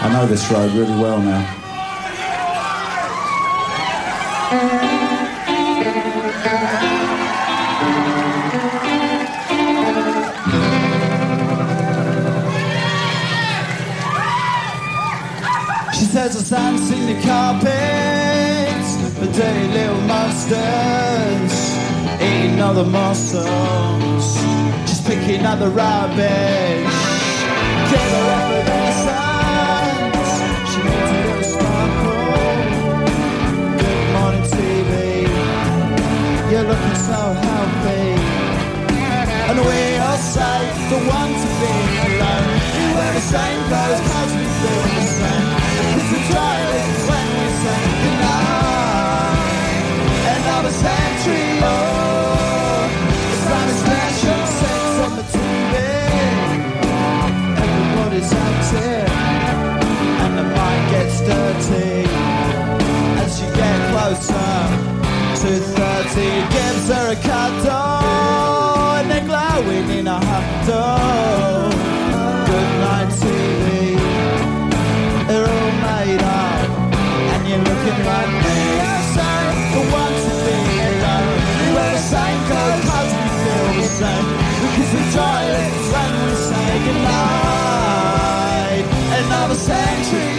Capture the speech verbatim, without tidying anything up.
I know this road really well now. She says I dance in the carpets, the dirty little monsters, eating all the muscles, just picking up the rubbish. Get her up with her sons, she needs a little sparkle. Good morning T V, you're looking so healthy. And we all say the one to be alone. We wear the same clothes cause we feel the same. It's the toilet when we say goodnight. Another century, oh, the Spanish nation sets on the T V. Everybody's active and the mind gets dirty. As you get closer to thirty, gives her a cuddle and they're glowing in a huddle. Good night T V, they're all made up and you're looking like me. I say the one to be alone. We wear the same clothes cause we feel the same, because we joyless when we say goodnight. Another century,